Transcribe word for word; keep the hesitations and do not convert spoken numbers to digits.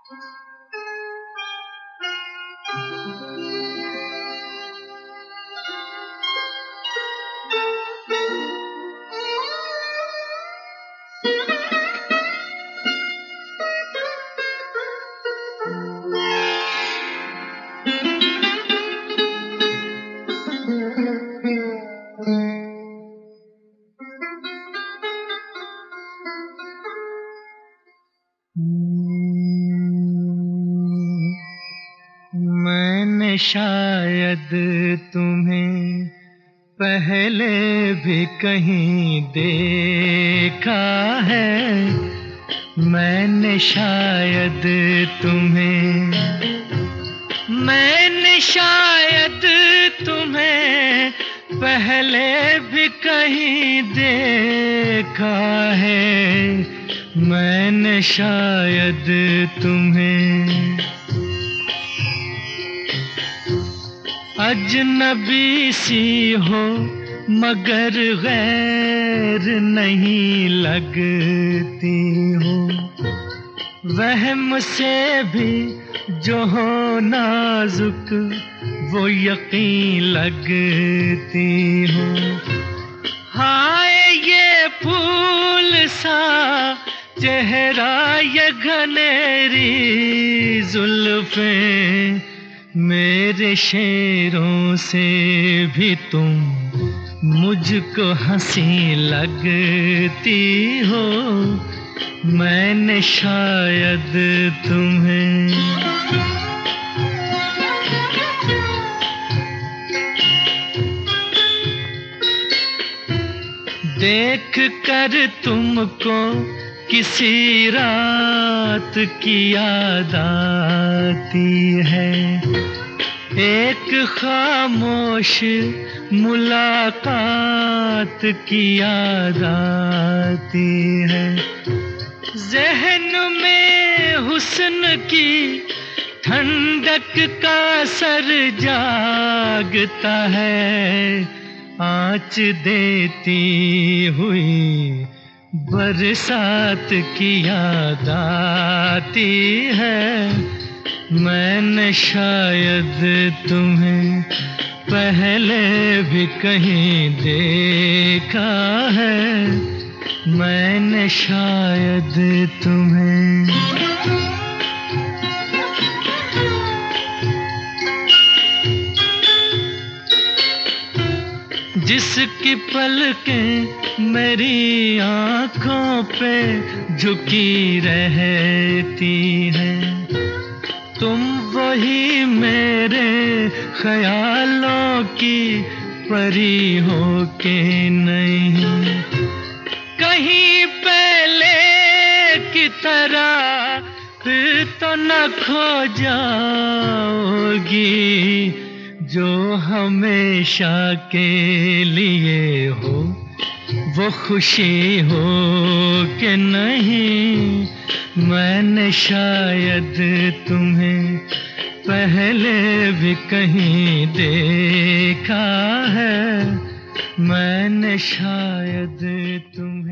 मैंने शायद तुम्हें पहले भी कहीं देखा है। मैंने शायद तुम्हें मैंने शायद तुम्हें पहले भी कहीं देखा है। मैंने शायद तुम्हें अजनबी सी हो मगर गैर नहीं लगती हो। वहम से भी जो हो नाजुक वो यकीन लगती हो। हाय ये फूल सा चेहरा ये घनेरी जुल्फें, मेरे शेरों से भी तुम मुझको हंसी लगती हो। मैंने शायद तुम्हें देख कर तुमको किसी रात की याद आती है। एक खामोश मुलाकात की याद आती है। ज़हन में हुस्न की ठंडक का असर जागता है। आँच देती हुई बरसात की याद आती है। मैंने शायद तुम्हें पहले भी कहीं देखा है। मैंने शायद तुम्हें जिसकी पलकें मेरी आँखों पे झुकी रहती हैं, तुम वही मेरे ख्यालों की परी हो के नहीं। कहीं पहले की तरह फिर तो न खो जाओगी, जो हमेशा के लिए हो वो खुशी हो कि नहीं। मैंने शायद तुम्हें पहले भी कहीं देखा है। मैंने शायद तुम्हें